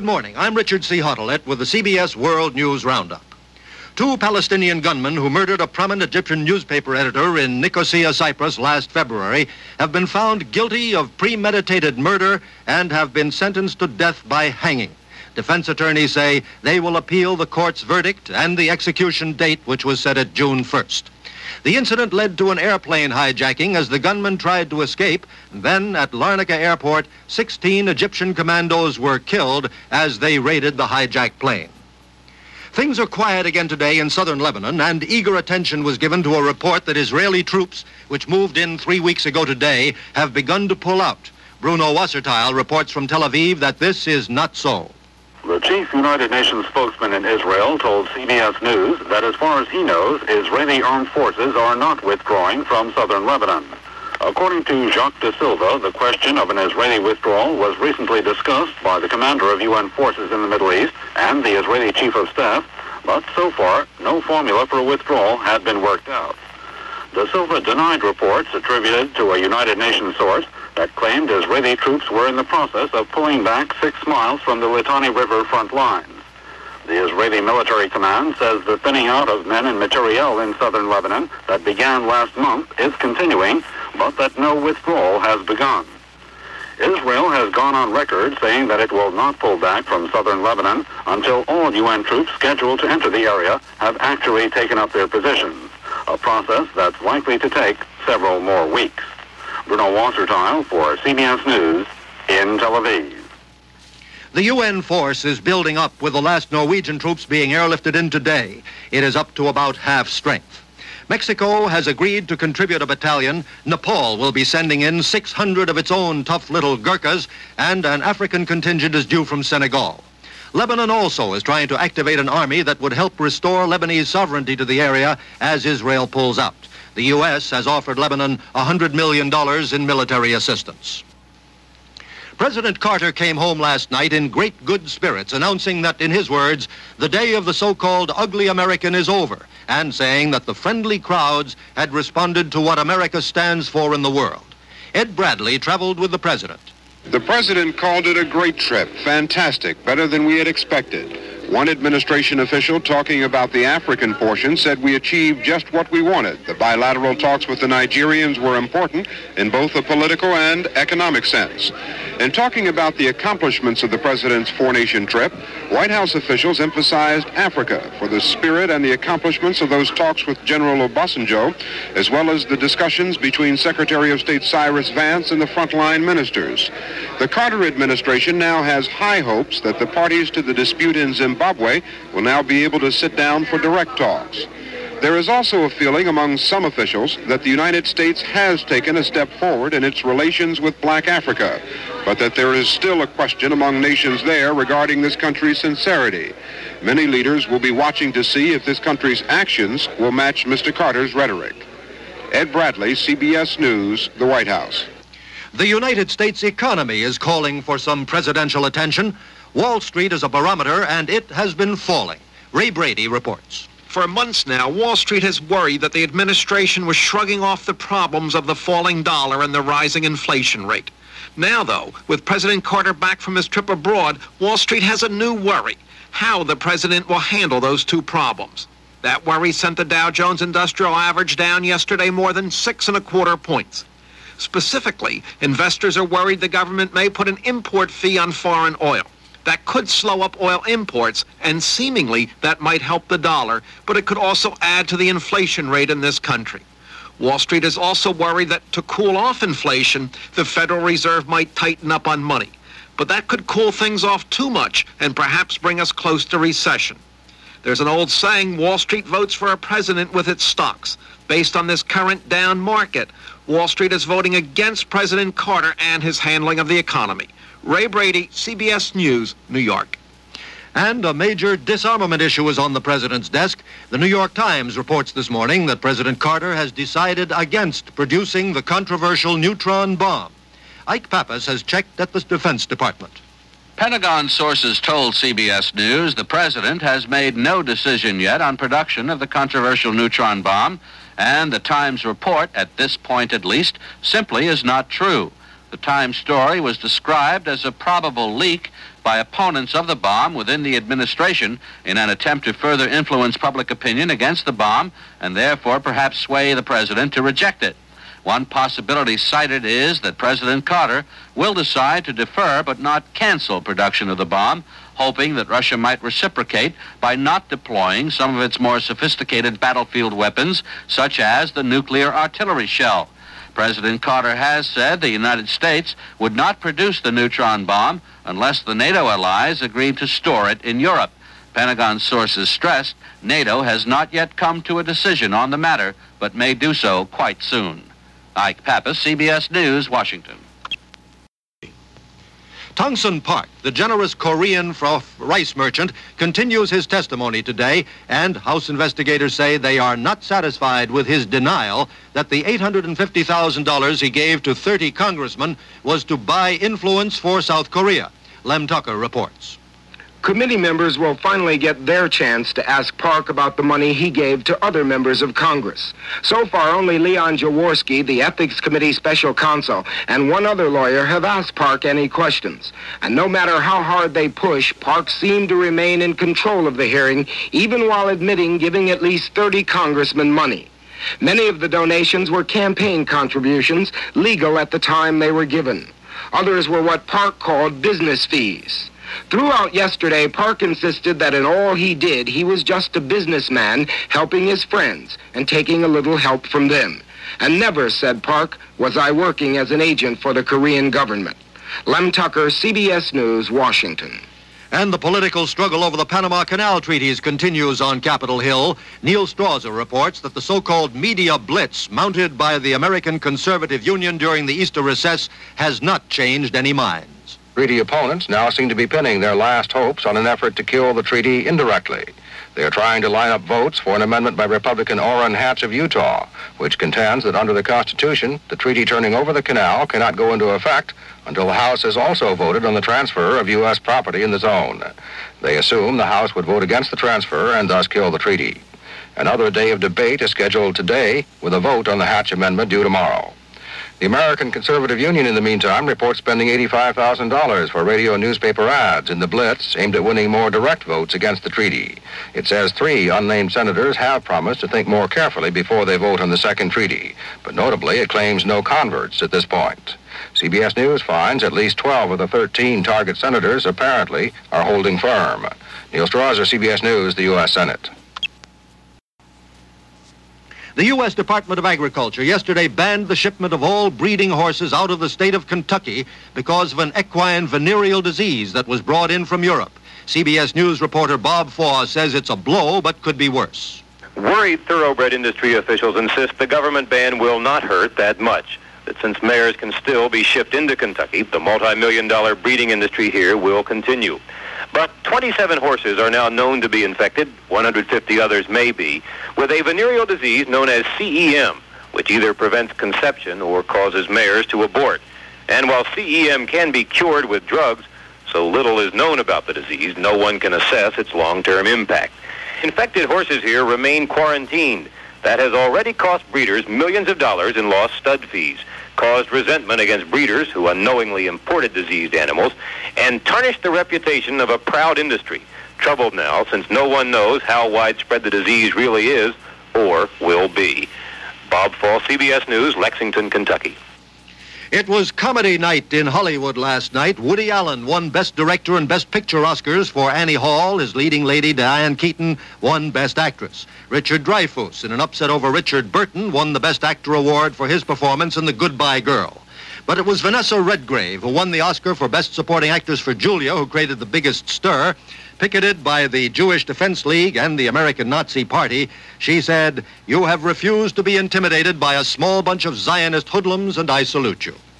Good morning. I'm Richard C. Hottelet with the CBS World News Roundup. 2 Palestinian gunmen who murdered a prominent Egyptian newspaper editor in Nicosia, Cyprus last February have been found guilty of premeditated murder and have been sentenced to death by hanging. Defense attorneys say they will appeal the court's verdict and the execution date, which was set at June 1st. The incident led to an airplane hijacking as the gunmen tried to escape. Then at Larnaca Airport, 16 Egyptian commandos were killed as they raided the hijacked plane. Things are quiet again today in southern Lebanon, and eager attention was given to a report that Israeli troops, which moved in 3 weeks ago today, have begun to pull out. Bruno Wasserteil reports from Tel Aviv that this is not so. The chief United Nations spokesman in Israel told CBS News that as far as he knows, Israeli armed forces are not withdrawing from southern Lebanon. According to Jacques de Silva, the question of an Israeli withdrawal was recently discussed by the commander of UN forces in the Middle East and the Israeli chief of staff, but so far, no formula for a withdrawal had been worked out. De Silva denied reports attributed to a United Nations source that claimed Israeli troops were in the process of pulling back 6 miles from the Litani River front lines. The Israeli military command says the thinning out of men and materiel in southern Lebanon that began last month is continuing, but that no withdrawal has begun. Israel has gone on record saying that it will not pull back from southern Lebanon until all UN troops scheduled to enter the area have actually taken up their positions, a process that's likely to take several more weeks. Bruno Wasserteil for CBS News in Tel Aviv. The UN force is building up with the last Norwegian troops being airlifted in today. It is up to about half strength. Mexico has agreed to contribute a battalion. Nepal will be sending in 600 of its own tough little Gurkhas, and an African contingent is due from Senegal. Lebanon also is trying to activate an army that would help restore Lebanese sovereignty to the area as Israel pulls out. The U.S. has offered Lebanon $100 million in military assistance. President Carter came home last night in great good spirits, announcing that, in his words, the day of the so-called ugly American is over, and saying that the friendly crowds had responded to what America stands for in the world. Ed Bradley traveled with the president. The president called it a great trip, fantastic, better than we had expected. One administration official talking about the African portion said we achieved just what we wanted. The bilateral talks with the Nigerians were important in both a political and economic sense. In talking about the accomplishments of the president's four-nation trip, White House officials emphasized Africa for the spirit and the accomplishments of those talks with General Obasanjo, as well as the discussions between Secretary of State Cyrus Vance and the frontline ministers. The Carter administration now has high hopes that the parties to the dispute in Zimbabwe will now be able to sit down for direct talks. There is also a feeling among some officials that the United States has taken a step forward in its relations with Black Africa, but that there is still a question among nations there regarding this country's sincerity. Many leaders will be watching to see if this country's actions will match Mr. Carter's rhetoric. Ed Bradley, CBS News, the White House. The United States economy is calling for some presidential attention. Wall Street is a barometer, and it has been falling. Ray Brady reports. For months now, Wall Street has worried that the administration was shrugging off the problems of the falling dollar and the rising inflation rate. Now, though, with President Carter back from his trip abroad, Wall Street has a new worry: how the president will handle those two problems. That worry sent the Dow Jones Industrial Average down yesterday more than 6.25 points. Specifically, investors are worried the government may put an import fee on foreign oil. That could slow up oil imports, and seemingly that might help the dollar, but it could also add to the inflation rate in this country. Wall Street is also worried that to cool off inflation, the Federal Reserve might tighten up on money. But that could cool things off too much and perhaps bring us close to recession. There's an old saying, Wall Street votes for a president with its stocks. Based on this current down market, Wall Street is voting against President Carter and his handling of the economy. Ray Brady, CBS News, New York. And a major disarmament issue is on the president's desk. The New York Times reports this morning that President Carter has decided against producing the controversial neutron bomb. Ike Pappas has checked at the Defense Department. Pentagon sources told CBS News the president has made no decision yet on production of the controversial neutron bomb, and the Times report, at this point at least, simply is not true. The Times story was described as a probable leak by opponents of the bomb within the administration in an attempt to further influence public opinion against the bomb and therefore perhaps sway the president to reject it. One possibility cited is that President Carter will decide to defer but not cancel production of the bomb, hoping that Russia might reciprocate by not deploying some of its more sophisticated battlefield weapons, such as the nuclear artillery shell. President Carter has said the United States would not produce the neutron bomb unless the NATO allies agreed to store it in Europe. Pentagon sources stressed NATO has not yet come to a decision on the matter, but may do so quite soon. Ike Pappas, CBS News, Washington. Tongsun Park, the generous Korean rice merchant, continues his testimony today, and House investigators say they are not satisfied with his denial that the $850,000 he gave to 30 congressmen was to buy influence for South Korea. Lem Tucker reports. Committee members will finally get their chance to ask Park about the money he gave to other members of Congress. So far, only Leon Jaworski, the Ethics Committee special counsel, and one other lawyer have asked Park any questions. And no matter how hard they push, Park seemed to remain in control of the hearing, even while admitting giving at least 30 congressmen money. Many of the donations were campaign contributions, legal at the time they were given. Others were what Park called business fees. Throughout yesterday, Park insisted that in all he did, he was just a businessman helping his friends and taking a little help from them. And never, said Park, was I working as an agent for the Korean government. Lem Tucker, CBS News, Washington. And the political struggle over the Panama Canal treaties continues on Capitol Hill. Neil Strauzer reports that the so-called media blitz mounted by the American Conservative Union during the Easter recess has not changed any minds. Treaty opponents now seem to be pinning their last hopes on an effort to kill the treaty indirectly. They are trying to line up votes for an amendment by Republican Orrin Hatch of Utah, which contends that under the Constitution, the treaty turning over the canal cannot go into effect until the House has also voted on the transfer of U.S. property in the zone. They assume the House would vote against the transfer and thus kill the treaty. Another day of debate is scheduled today, with a vote on the Hatch amendment due tomorrow. The American Conservative Union, in the meantime, reports spending $85,000 for radio and newspaper ads in the blitz aimed at winning more direct votes against the treaty. It says 3 unnamed senators have promised to think more carefully before they vote on the second treaty. But notably, it claims no converts at this point. CBS News finds at least 12 of the 13 target senators apparently are holding firm. Neil Strauzer, CBS News, the U.S. Senate. The U.S. Department of Agriculture yesterday banned the shipment of all breeding horses out of the state of Kentucky because of an equine venereal disease that was brought in from Europe. CBS News reporter Bob Faw says it's a blow, but could be worse. Worried thoroughbred industry officials insist the government ban will not hurt that much. That since mares can still be shipped into Kentucky, the multi-million-dollar breeding industry here will continue. But 27 horses are now known to be infected, 150 others may be, with a venereal disease known as CEM, which either prevents conception or causes mares to abort. And while CEM can be cured with drugs, so little is known about the disease, no one can assess its long-term impact. Infected horses here remain quarantined. That has already cost breeders millions of dollars in lost stud fees, caused resentment against breeders who unknowingly imported diseased animals, and tarnished the reputation of a proud industry, troubled now since no one knows how widespread the disease really is or will be. Bob Fall, CBS News, Lexington, Kentucky. It was comedy night in Hollywood last night. Woody Allen won Best Director and Best Picture Oscars for Annie Hall. His leading lady, Diane Keaton, won Best Actress. Richard Dreyfuss, in an upset over Richard Burton, won the Best Actor award for his performance in The Goodbye Girl. But it was Vanessa Redgrave who won the Oscar for Best Supporting Actress for Julia, who created the biggest stir. Picketed by the Jewish Defense League and the American Nazi Party, she said, "You have refused to be intimidated by a small bunch of Zionist hoodlums, and I salute you."